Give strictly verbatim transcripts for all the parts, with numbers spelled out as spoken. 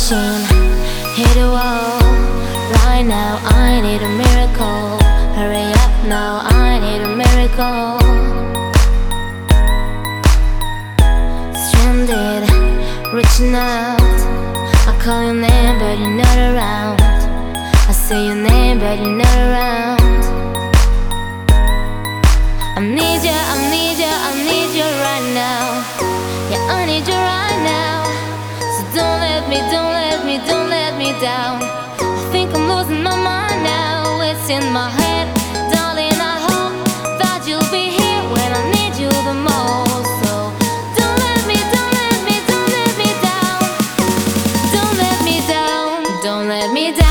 machine, hit the wall. Right now I need a miracle. Hurry up now, I need a miracle. Stranded, reaching out. I call your name but you're not around. I say your name but you're not around. I need you, I need you, I need you right now. Yeah, I need you right now. So don't let me, don't let me, don't let me down. I think I'm losing my mind now. It's in my head, darling, I hope that you'll be here when I need you the most. So don't let me, don't let me, don't let me down. Don't let me down, don't let me down.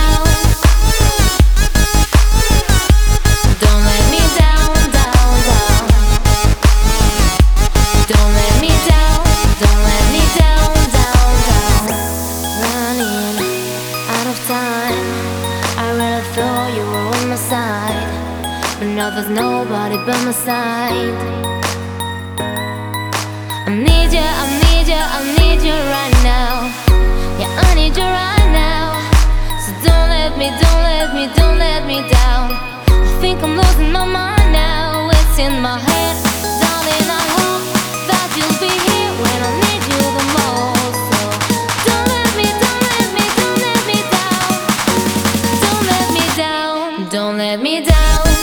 But now there's nobody by my side. I need you, I need you, I need you right now. Yeah, I need you right now. So don't let me, don't let me, don't let me down. I think I'm losing my mind now. It's in my head, darling, I hope that you'll be here when I need you the most. So don't let me, don't let me, don't let me down. Don't let me down, don't let me down.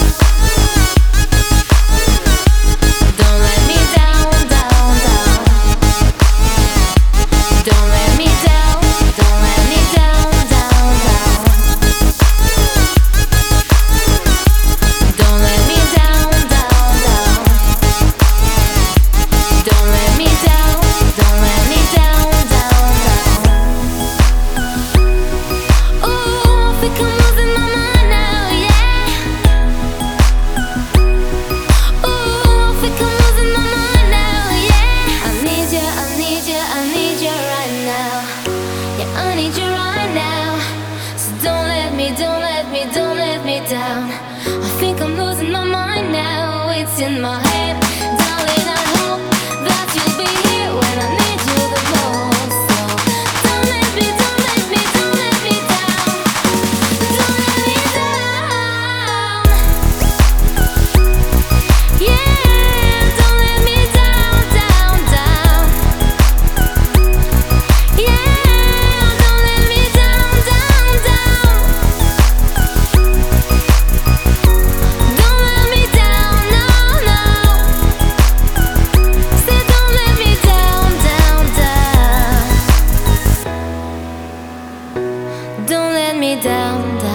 I need you right now. So don't let me, don't let me, don't let me down. I think I'm losing my mind now. It's in my head, darling, I hope that you'll be here when I need you the most. So don't let me, don't let me, don't let me down. Don't let me down. Yeah, don't let me down, down, down. Yeah. Don't let me down.